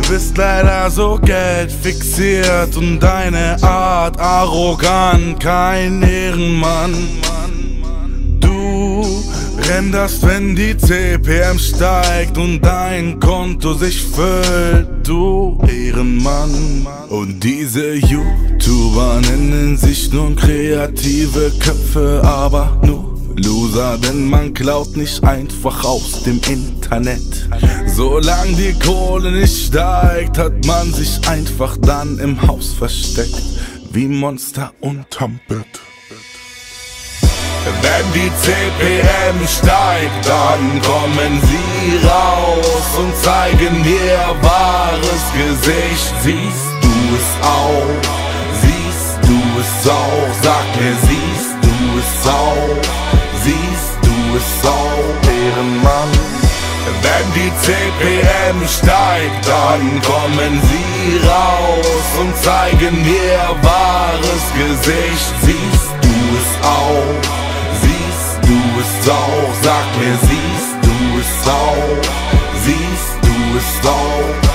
bist leider so geldfixiert und deine Art arrogant, kein Ehrenmann. Du renderst, wenn die CPM steigt und dein Konto sich füllt, du Ehrenmann. Und diese YouTuber nennen sich nur kreative Köpfe, aber nur Loser, denn man klaut nicht einfach aus dem Internet. Solange die Kohle nicht steigt, hat man sich einfach dann im Haus versteckt, wie Monster unterm Bett. Wenn die CPM steigt, dann kommen sie raus und zeigen ihr wahres Gesicht. Siehst du es auch? Siehst du es auch? Sag mir, siehst du es auch? Siehst du es auch, Ehrenmann? Wenn die CPM steigt, dann kommen sie raus und zeigen ihr wahres Gesicht. Siehst du es auch? Siehst du es auch? Sag mir, siehst du es auch? Siehst du es auch?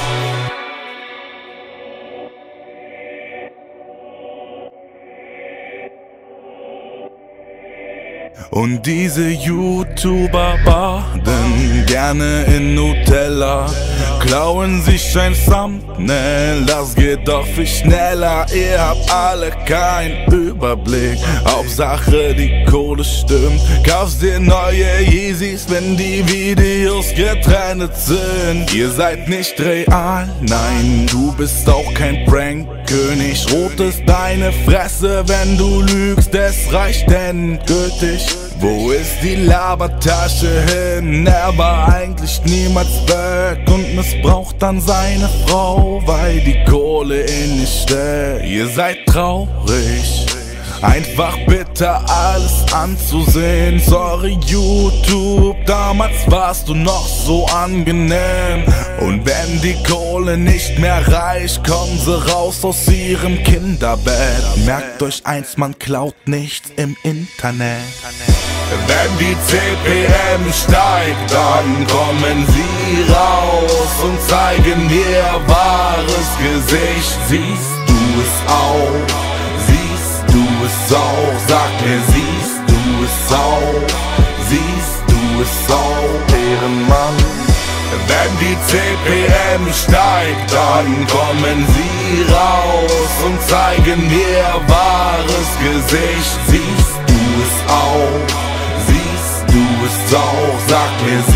Und diese YouTuber baden gerne in Nutella, klauen sich ein Thumbnail, das geht doch viel schneller. Ihr habt alle keinen Überblick, Hauptsache die Kohle stimmt. Kaufst dir neue Yeezys, wenn die Videos getrennt sind. Ihr seid nicht real, nein, du bist auch kein Prankkönig. Rot ist deine Fresse, wenn du lügst, es reicht endgültig. Wo ist die Labertasche hin? Er war eigentlich niemals weg und missbraucht dann seine Frau, weil die Kohle ihn nicht stellt. Ihr seid traurig, einfach bitter alles anzusehen. Sorry YouTube, damals warst du noch so angenehm. Und wenn die Kohle nicht mehr reicht, kommen sie raus aus ihrem Kinderbett. Merkt euch eins, man klaut nichts im Internet. Wenn die CPM steigt, dann kommen sie raus und zeigen ihr wahres Gesicht. Siehst du es auch? Siehst du es auch? Sag mir, siehst du es auch? Siehst du es auch, Ehrenmann? Wenn die CPM steigt, dann kommen sie raus und zeigen ihr wahres Gesicht. Siehst du es auch? Siehst du es auch? Sag mir,